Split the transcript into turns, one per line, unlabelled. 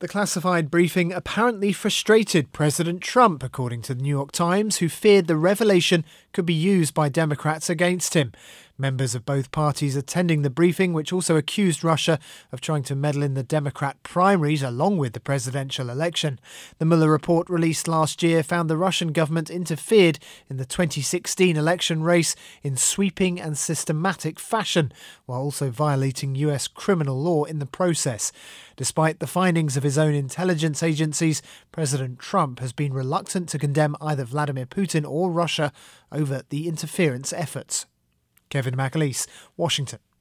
The classified briefing apparently frustrated President Trump, according to the New York Times, who feared the revelation could be used by Democrats against him. Members of both parties attending the briefing, which also accused Russia of trying to meddle in the Democrat primaries along with the presidential election. The Mueller report released last year found the Russian government interfered in the 2016 election race in sweeping and systematic fashion, while also violating US criminal law in the process. Despite the findings of his own intelligence agencies, President Trump has been reluctant to condemn either Vladimir Putin or Russia over the interference efforts. Kevin McAleese, Washington.